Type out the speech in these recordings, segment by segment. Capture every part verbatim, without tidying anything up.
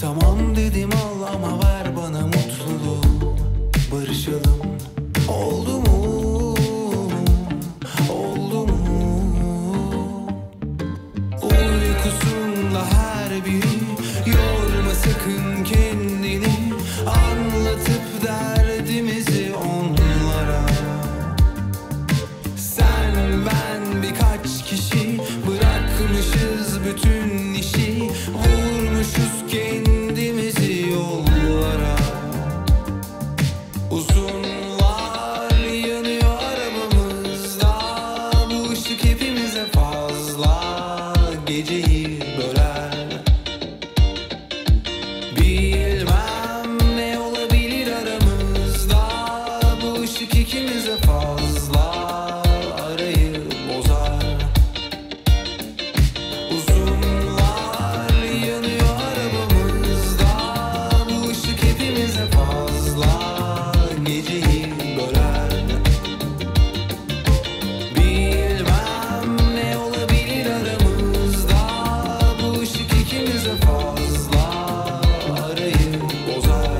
Tamam dedim al ama ver bana mutluluğu. Barışalım. Oldu mu? Oldu mu? Uykusunda her biri yorma sakın kendini. Anlatıp derdimizi onlara. Sen ben birkaç kişi bırakmışız bütün işi. Vurmuşuz kendimizi yollara. Uzunlar yanıyor arabamızda. Bu ışık hepimize fazla. Geceyi böler. Bilmem ne olabilir aramızda. Bu ışık ikimize fazla. Arayı bozar. Uzunlar yanıyor arabamızda. Bu ışık hepimize fazla. Geceyi böler. Bilmem ne olabilir aramızda. Bu ışık ikimize fazla. Arayı bozar.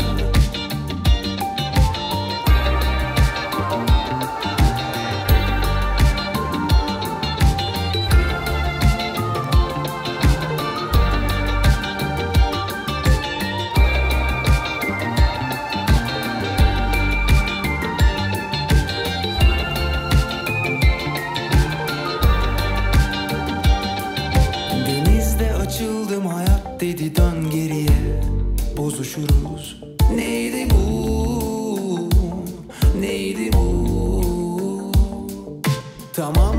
Denizde açıldım hayat dedi dön geriye. Bozuşuruz. Neydi bu? Neydi bu? Tamam